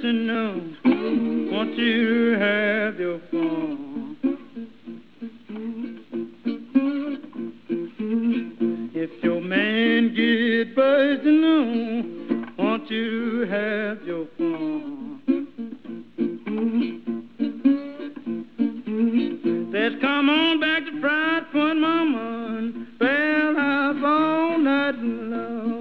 bursting on. Want you to have your fun. If your man get bursting on, want you to have your fun. Let's come on back to Fried Point, mama, and bell house all night long.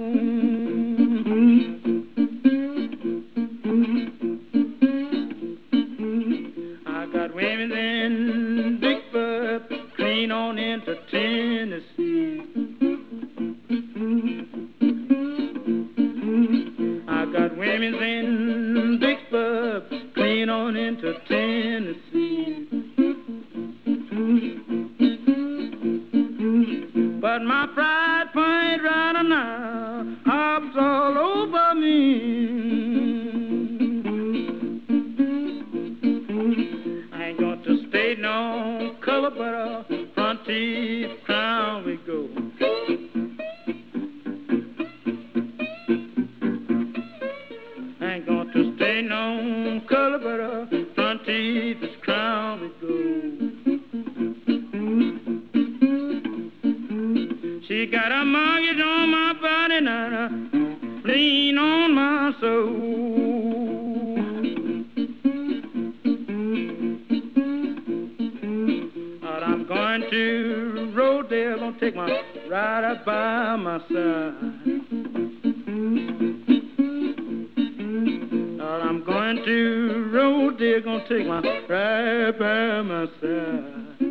I got women in Bigfoot, clean on into Tennessee. I got women in Bigfoot, clean on into Tennessee. But my Fried Point right now hops all over me. I ain't got to stay no color, but a front teeth crown we go. I ain't got to stay no color, but a front teeth crown we go. She got a mortgage on my body and a lien on my soul. But I'm going to Rodale, gonna take my ride up by my side. But I'm going to Rodale, gonna take my ride by my side.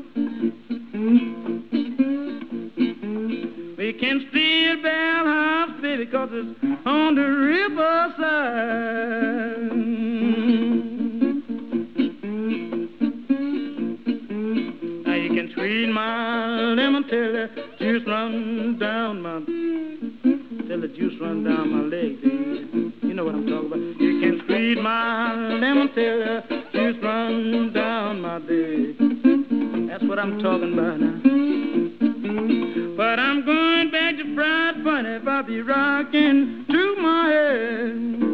We can steal Bell House, baby, 'cause it's on the riverside. Now you can squeeze my lemon till the juice run down my, till the juice run down my leg, baby. You know what I'm talking about. You can squeeze my lemon till the juice run down my leg. That's what I'm talking about now. But I'm going back to Fried Point if I be rocking to my head.